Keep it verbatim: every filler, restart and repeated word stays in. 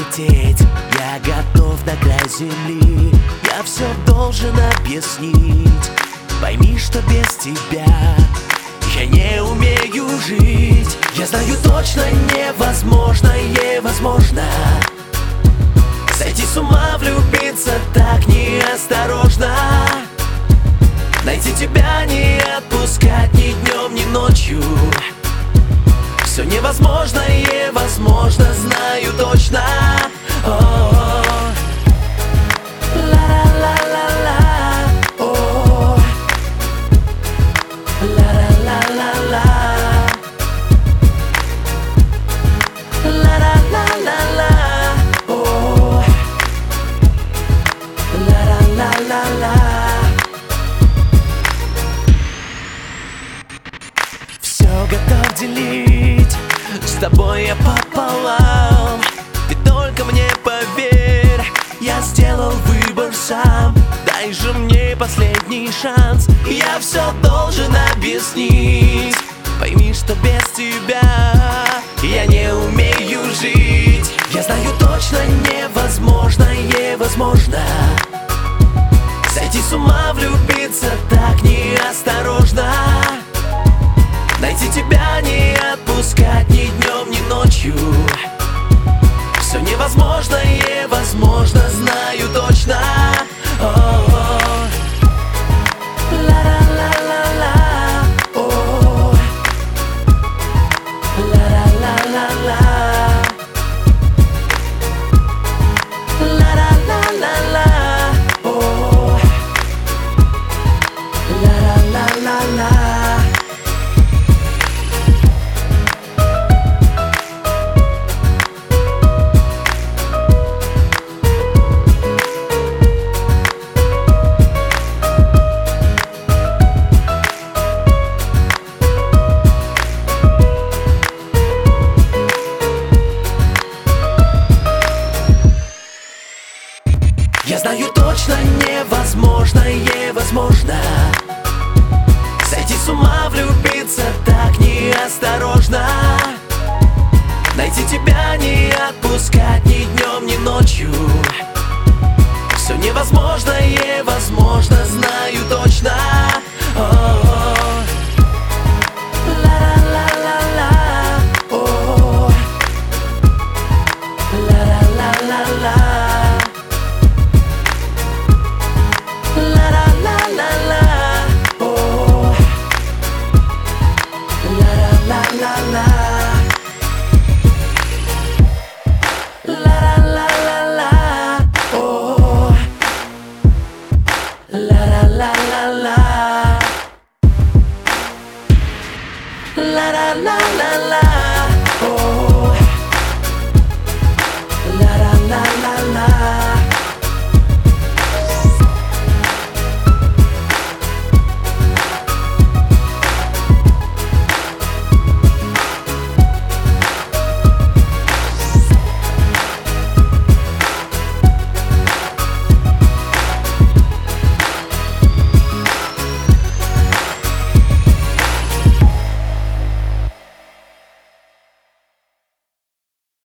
улететь, я готов на край земли. Я все должен объяснить. Пойми, что без тебя я не умею жить. Я знаю точно, невозможно, невозможно сойти с ума, влюбиться так неосторожно. Найти тебя, не отпускать ни днем, ни ночью. Все невозможно, невозможно, знаю точно. О-о-о. Ла-ла-ла-ла-ла. О-о-о. Ла-ла-ла-ла-ла. Ла-ла-ла-ла-ла. О-о-о. Ла-ла-ла-ла-ла. Все готов делить с тобой я пополам. Ты только мне поверь, я сделал выбор сам. Дай же мне последний шанс, я все должен объяснить. Пойми, что без тебя я не умею жить. Я знаю точно, невозможно, невозможно сойти с ума, влюбиться так неосторожно. Найти тебя, не отпускать ни днем, ни ночью. Все невозможно, невозможно, знаю точно. О-о-о. Ла-ла-ла-ла-ла. О-о-о. Ла-ла-ла-ла-ла. Ла-ла-ла-ла-ла. О-о-о. Ла-ла-ла-ла-ла. Я знаю точно, невозможно, невозможно сойти с ума, влюбиться так неосторожно. Найти тебя, не отпускать ни днем, ни ночью. Все невозможно, невозможно, знаю точно. О-о-о.